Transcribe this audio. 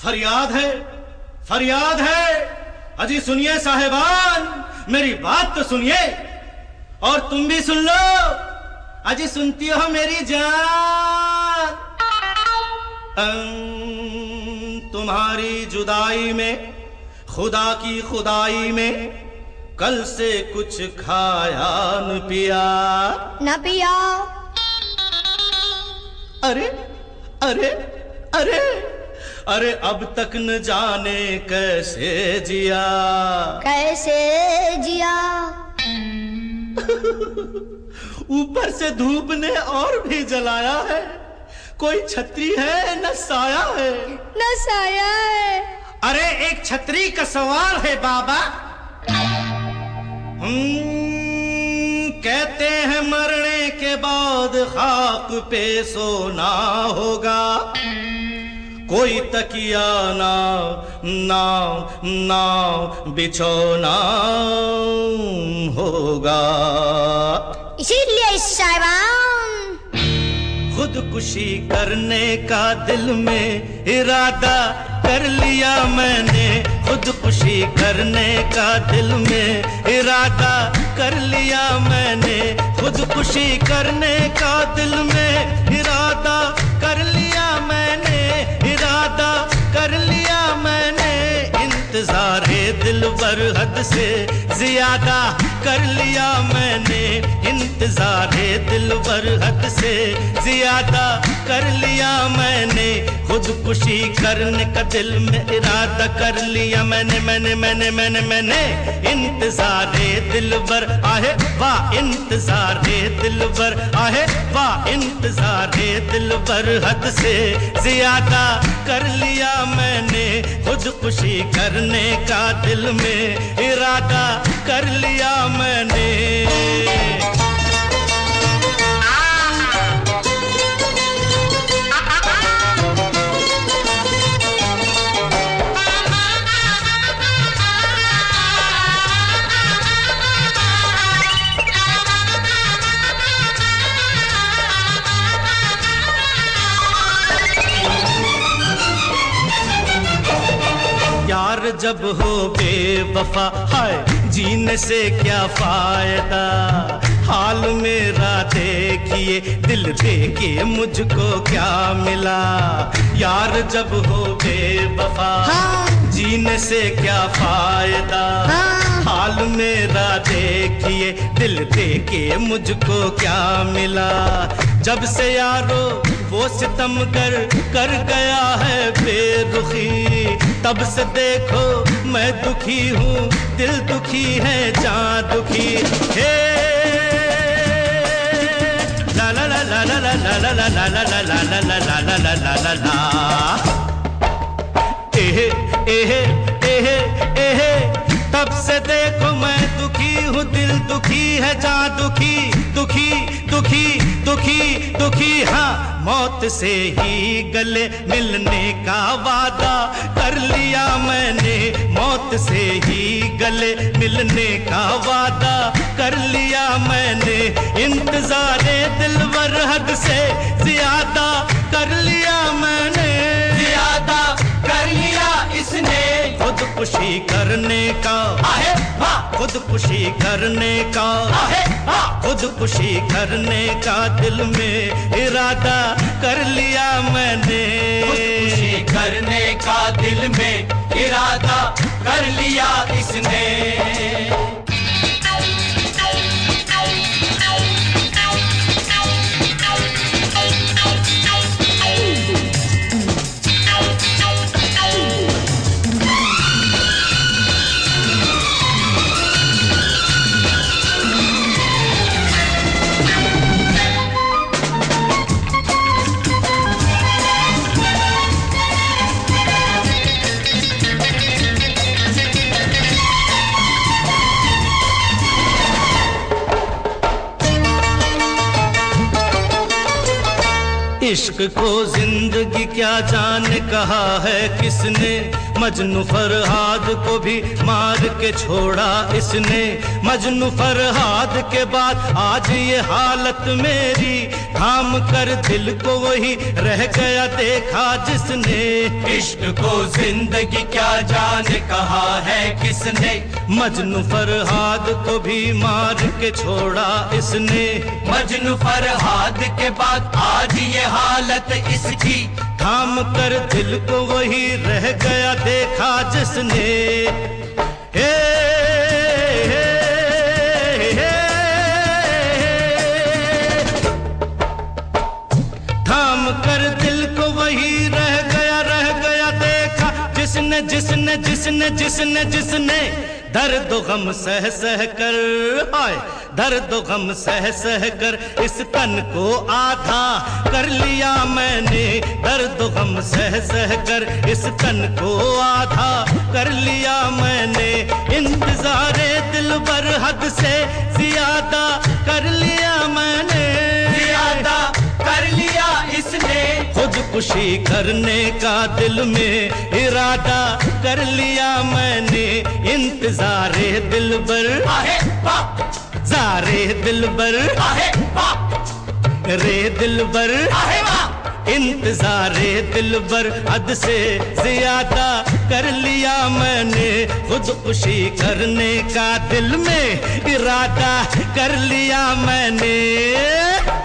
फरियाद है, फरियाद है। अजी सुनिए साहेबान, मेरी बात तो सुनिए और तुम भी सुन लो। अजी सुनती हो मेरी जान? तुम्हारी जुदाई में, खुदा की खुदाई में, कल से कुछ खाया न पिया। न पिया? अरे अरे अरे अरे अब तक न जाने कैसे जिया। कैसे जिया? ऊपर से धूप ने और भी जलाया है। कोई छतरी है न साया है। न साया है। अरे एक छतरी का सवाल है बाबा। कहते हैं मरने के बाद खाक पे सोना होगा। कोई तकिया ना ना ना बिछोना होगा। इसीलिए साहिबान खुदकुशी करने का दिल में इरादा कर लिया मैंने। खुदकुशी करने का दिल में इरादा कर लिया मैंने। खुदकुशी करने का दिल में इरादा कर लिया मैंने। इरादा कर लिया मैंने। इंतज़ारे दिलबर हद से ज्यादा कर लिया मैंने। इंतज़ारे दिलबर हद से ज्यादा कर लिया मैंने। खुदकुशी करने का दिल में इरादा कर लिया मैंने। मैंने इंतज़ारे दिलबर आहे वाह। इंतज़ारे दिलबर आहे वाह। इंतज़ारे दिलबर हद से ज्यादा कर लिया मैंने। खुदकुशी करने का दिल में इरादा कर लिया मैंने। यार जब हो बेवफा हाय जीने से क्या फायदा। हाल मेरा देखिए दिल देखिए मुझको क्या मिला। यार जब हो बेवफा जीने से क्या फायदा। हाल मेरा देखिए दिल देखिए मुझको क्या मिला। जब से यारो वो सितमगर कर गया है बेरुखी। तब से देखो मैं दुखी हूँ, दिल दुखी है, जान दुखी है। ला ला ला ला ला ला ला ला ला ला ला ला ला ला ला ला ला ला ला। एहे एहे एहे एहे तब से देखो मैं दुखी हूँ, दिल दुखी है, जान दुखी दुखी दुखी दुखी दुखी। हाँ मौत से ही गले मिलने का वादा कर लिया मैंने। मौत से ही गले मिलने का वादा कर लिया मैंने। इंतज़ारे दिलबर हद से ज्यादा कर लिया मैंने। ज्यादा कर लिया इसने। खुदकुशी करने का आहे वाह। खुदकुशी करने का आहे वाह। खुदकुशी करने का दिल में इरादा कर लिया मैंने। खुदकुशी करने का दिल में इरादा कर लिया इसने। इश्क को जिंदगी क्या जाने कहा है किसने। मजनू फरहाद को भी मार के छोड़ा इसने, मजनू फरहाद के बाद आज ये हालत मेरी, थाम कर दिल को वही रह गया देखा जिसने। इश्क को जिंदगी क्या जाने कहा है किसने, मजनू फरहाद को भी मार के छोड़ा इसने, मजनू फरहाद के बाद आज ये हालत इसकी, थाम कर दिल को वही रह गया देखा जिसने। हे, हे, हे, थाम कर दिल को वही रह गया देखा जिसने जिसने जिसने जिसने जिसने दर्द गम सह सह कर, हाय दर्द गम सह सह कर इस तन को आधा कर लिया मैंने, दर्द गम सह सह कर इस तन को आधा कर लिया मैंने, इंतजारे दिल बर हद से ज्यादा कर लिया मैंने, ज्यादा कर लिया इसने, खुदकुशी करने का दिल में इरादा कर लिया मैंने, इंतजारे दिल बर आहे बाप, जारे दिल बर आहे बाप, रे दिल बर आहे बाप, इंतजारे दिल बर हद से ज्यादा कर लिया मैंने, खुदकुशी करने का दिल में इरादा कर लिया मैंने।